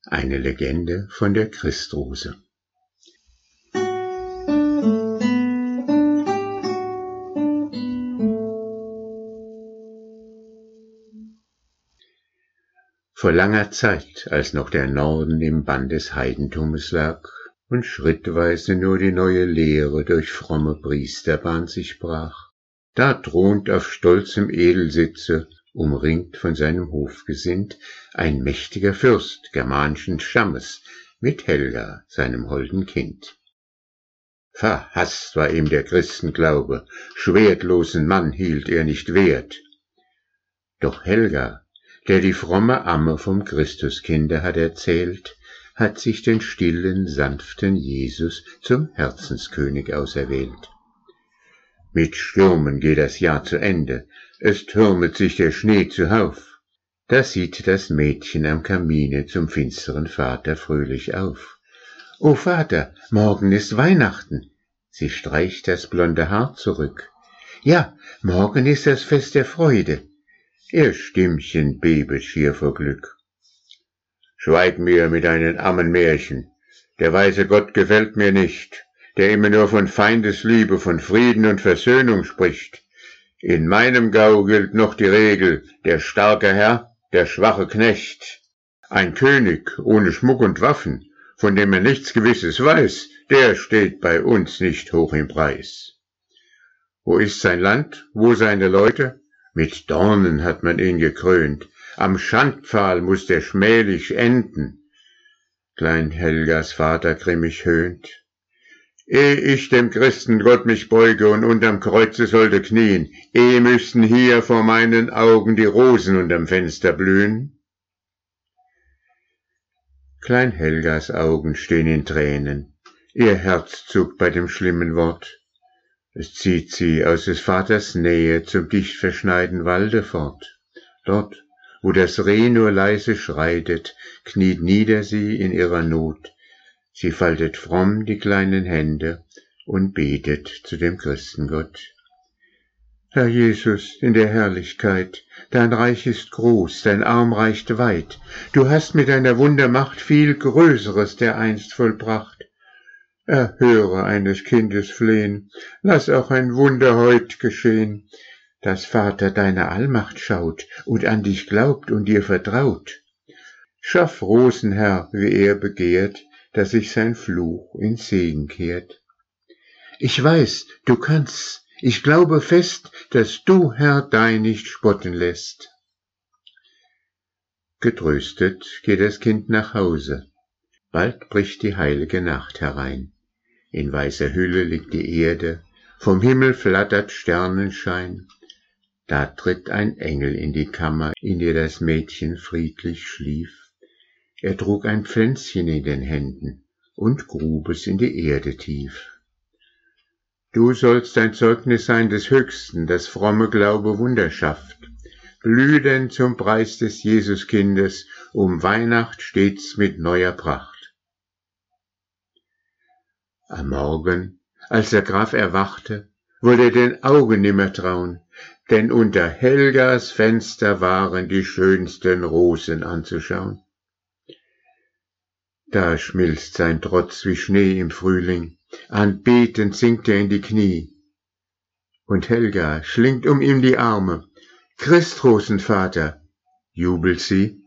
Eine Legende von der Christrose. Vor langer Zeit, als noch der Norden im Bann des Heidentumes lag und schrittweise nur die neue Lehre durch fromme Priesterbahn sich brach, da thront auf stolzem Edelsitze, umringt von seinem Hofgesind, ein mächtiger Fürst germanischen Stammes mit Helga, seinem holden Kind. Verhasst war ihm der Christenglaube, schwertlosen Mann hielt er nicht wert. Doch Helga, der die fromme Amme vom Christuskinde hat erzählt, hat sich den stillen, sanften Jesus zum Herzenskönig auserwählt. Mit Stürmen geht das Jahr zu Ende, es türmet sich der Schnee zuhauf. Da sieht das Mädchen am Kamine zum finsteren Vater fröhlich auf. »O Vater, morgen ist Weihnachten!« Sie streicht das blonde Haar zurück. »Ja, morgen ist das Fest der Freude!« Ihr Stimmchen bebet schier vor Glück. »Schweig mir mit deinen Ammenmärchen, der weise Gott gefällt mir nicht, der immer nur von Feindesliebe, von Frieden und Versöhnung spricht. In meinem Gau gilt noch die Regel, der starke Herr, der schwache Knecht. Ein König ohne Schmuck und Waffen, von dem er nichts Gewisses weiß, der steht bei uns nicht hoch im Preis. Wo ist sein Land, wo seine Leute? Mit Dornen hat man ihn gekrönt, am Schandpfahl muß der schmählich enden.« Klein Helgas Vater grimmig höhnt. »Ehe ich dem Christengott mich beuge und unterm Kreuze sollte knien, ehe müssten hier vor meinen Augen die Rosen unterm Fenster blühen.« Klein Helgas Augen stehen in Tränen, ihr Herz zuckt bei dem schlimmen Wort. Es zieht sie aus des Vaters Nähe zum dicht verschneiten Walde fort. Dort, wo das Reh nur leise schreitet, kniet nieder sie in ihrer Not. Sie faltet fromm die kleinen Hände und betet zu dem Christengott. »Herr Jesus in der Herrlichkeit, dein Reich ist groß, dein Arm reicht weit. Du hast mit deiner Wundermacht viel Größeres dereinst vollbracht. Erhöre eines Kindes Flehen, lass auch ein Wunder heut geschehen, dass Vater deiner Allmacht schaut und an dich glaubt und dir vertraut. Schaff Rosen, Herr, wie er begehrt, dass sich sein Fluch in Segen kehrt. Ich weiß, du kannst, ich glaube fest, dass du, Herr, dein nicht spotten lässt.« Getröstet geht das Kind nach Hause. Bald bricht die heilige Nacht herein. In weißer Hülle liegt die Erde, vom Himmel flattert Sternenschein. Da tritt ein Engel in die Kammer, in der das Mädchen friedlich schlief. Er trug ein Pflänzchen in den Händen und grub es in die Erde tief. »Du sollst ein Zeugnis sein des Höchsten, das fromme Glaube Wunder schafft. Blüh denn zum Preis des Jesuskindes um Weihnacht stets mit neuer Pracht.« Am Morgen, als der Graf erwachte, wollte er den Augen nimmer trauen, denn unter Helgas Fenster waren die schönsten Rosen anzuschauen. Da schmilzt sein Trotz wie Schnee im Frühling, anbetend sinkt er in die Knie. Und Helga schlingt um ihm die Arme. »Christrosenvater«, jubelt sie,